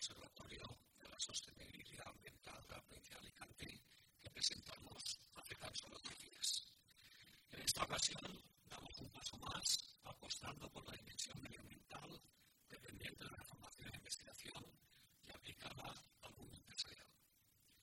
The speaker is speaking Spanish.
Observatorio de la Sostenibilidad Ambiental de la provincia de Alicante que presentamos hace tan solo 10 días. En esta ocasión